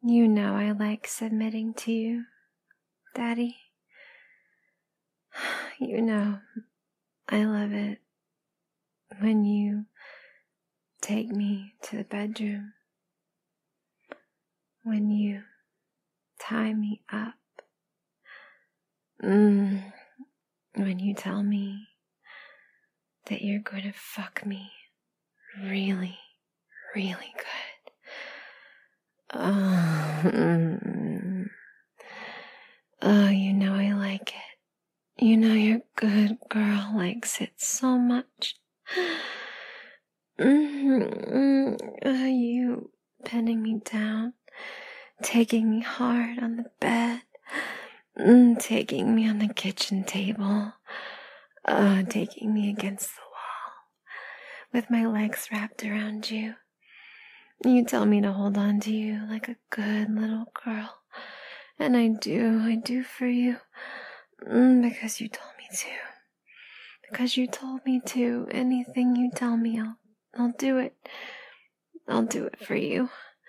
You know I like submitting to you, Daddy. You know I love it when you take me to the bedroom, when you tie me up, when you tell me that you're going to fuck me really, really good. Oh, you know I like it. You know your good girl likes it so much. You penning me down, taking me hard on the bed, taking me on the kitchen table, taking me against the wall, with my legs wrapped around you. You tell me to hold on to you like a good little girl. And I do for you. Because you told me to. Because you told me to. Anything you tell me, I'll do it. I'll do it for you.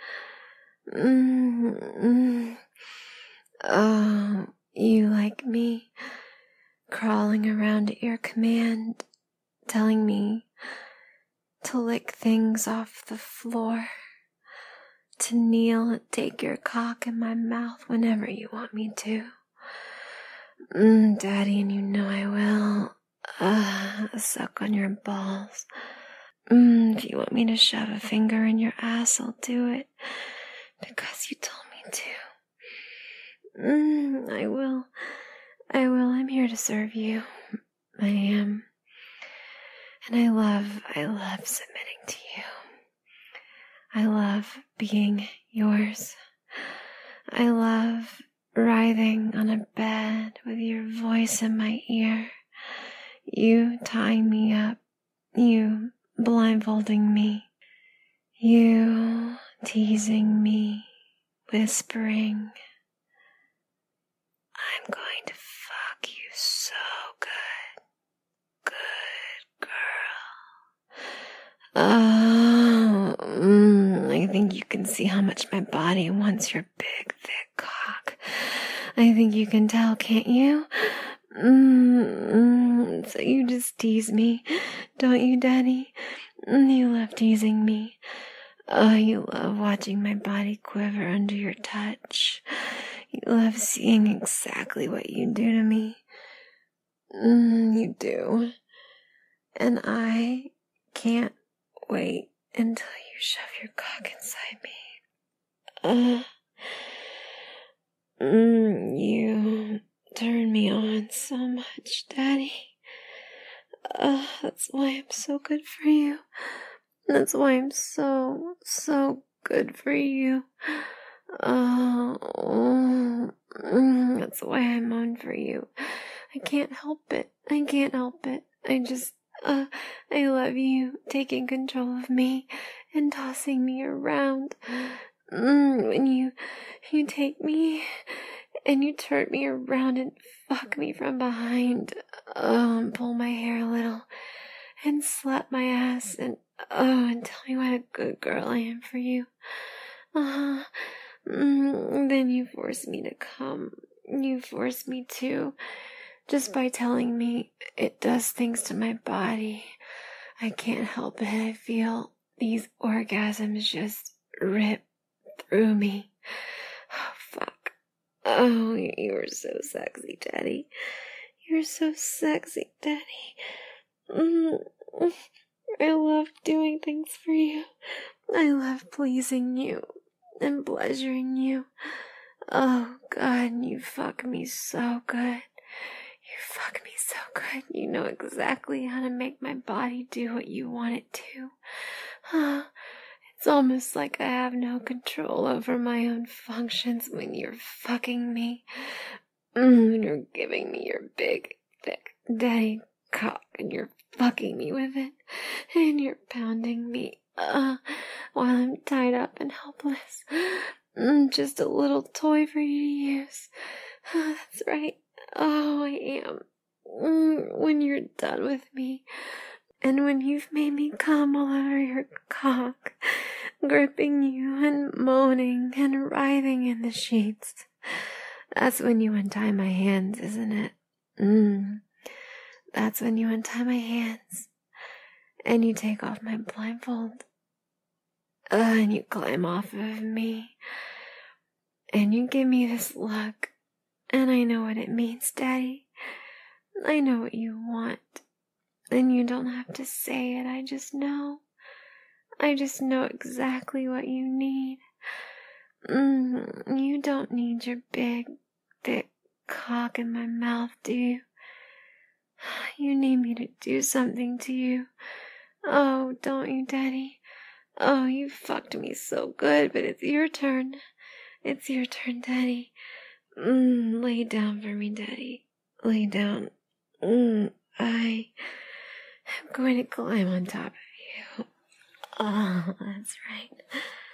Oh, you like me, crawling around at your command, telling me to lick things off the floor, to kneel and take your cock in my mouth whenever you want me to. Daddy, and you know I will. Suck on your balls. If you want me to shove a finger in your ass, I'll do it. Because you told me to. I will. I'm here to serve you. I am. And I love submitting to you. I love being yours. I love writhing on a bed with your voice in my ear. You tying me up. You blindfolding me. You teasing me, whispering, I'm going to fuck you so good. Good girl. I think you can see how much my body wants your big, thick cock. I think you can tell, can't you? So you just tease me, don't you, Daddy? You love teasing me. Oh, you love watching my body quiver under your touch. You love seeing exactly what you do to me. You do. And I can't wait until you shove your cock inside me. You turn me on so much, Daddy. That's why I'm so good for you. That's why I'm so good for you. That's why I moan for you. I can't help it. I love you taking control of me and tossing me around. When you take me and you turn me around and fuck me from behind. And pull my hair a little and slap my ass and tell me what a good girl I am for you. Then you force me to come. You force me to. Just by telling me it does things to my body. I can't help it. I feel these orgasms just rip through me. Oh, fuck. Oh, you are so sexy, Daddy. You're so sexy, Daddy. I love doing things for you. I love pleasing you and pleasuring you. Oh, God, you fuck me so good. You fuck me so good. You know exactly how to make my body do what you want it to. It's almost like I have no control over my own functions when you're fucking me. You're giving me your big, thick, daddy cock and you're fucking me with it. And you're pounding me, while I'm tied up and helpless. Just a little toy for you to use. That's right. Oh, I am. When you're done with me, And when you've made me come all over your cock, gripping you and moaning and writhing in the sheets, that's when you untie my hands, isn't it? That's when you untie my hands and you take off my blindfold. And you climb off of me and you give me this look, and I know what it means, Daddy. I know what you want, and you don't have to say it. I just know exactly what you need. You don't need your big, thick cock in my mouth, do you? You need me to do something to you. Oh, don't you, Daddy? Oh, you fucked me so good, but it's your turn. It's your turn, Daddy. Lay down for me, Daddy. Lay down. I'm going to climb on top of you. Oh, that's right.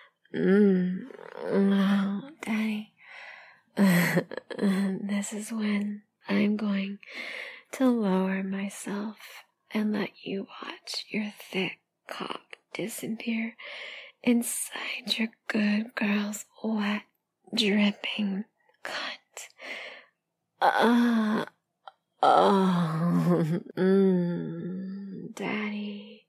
Oh, Daddy. This is when I'm going to lower myself and let you watch your thick cock disappear inside your good girl's wet, dripping cunt. Daddy.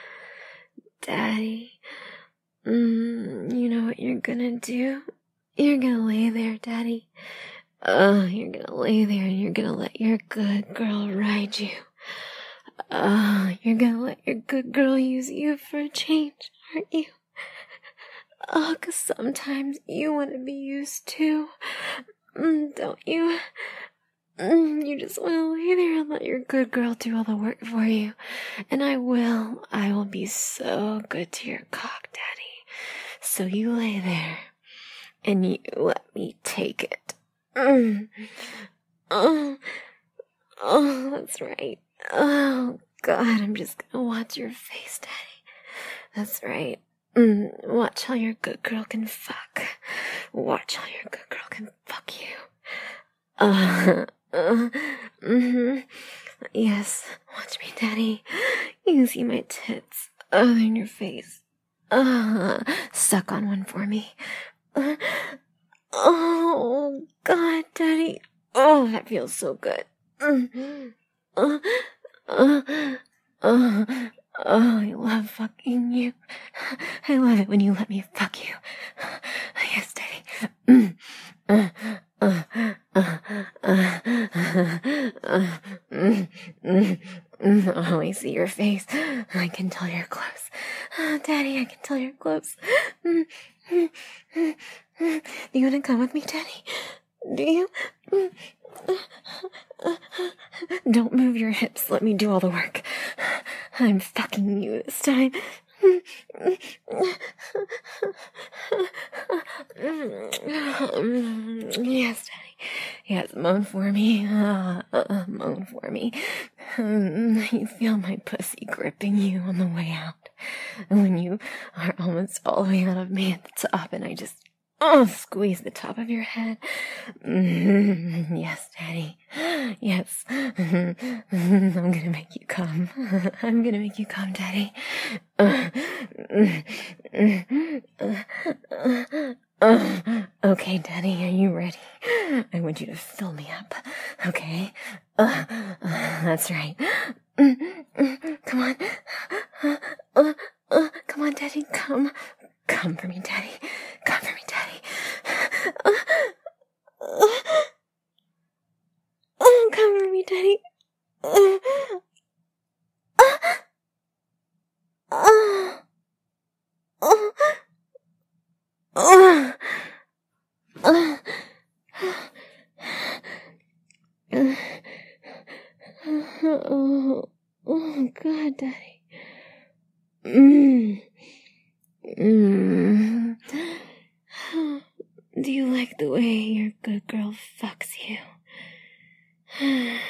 You know what you're gonna do? You're gonna lay there, Daddy. You're gonna lay there and you're gonna let your good girl ride you. You're gonna let your good girl use you for a change, aren't you? 'Cause sometimes you want to be used too. Don't you? You just want to lay there and let your good girl do all the work for you. And I will be so good to your cock, Daddy. So you lay there and you let me take it. Oh, that's right. Oh, God, I'm just gonna watch your face, Daddy. That's right. Watch how your good girl can fuck. Watch how your good girl can fuck you. Yes, watch me, Daddy. You can see my tits in your face. Suck on one for me. Oh, God, Daddy. Oh, that feels so good. I love fucking you. I love it when you let me fuck you. Yes, Daddy. Oh, I see your face. I can tell you're close. Daddy, I can tell you're close. Do you want to come with me, Daddy? Do you? Don't move your hips. Let me do all the work. I'm fucking you this time. Yes, Daddy. Yes, moan for me. Moan for me. You feel my pussy gripping you on the way out. And when you are almost all the way out of me at the top, and I just squeeze the top of your head. Yes, Daddy. Yes. I'm gonna make you come. I'm gonna make you come, Daddy. Okay, Daddy, are you ready? I want you to fill me up. Okay? That's right. Come on. Come on, Daddy, come. Come for me, Daddy. Come for me, Daddy. Come for me, Daddy. Oh, God, Daddy. Do you like the way your good girl fucks you?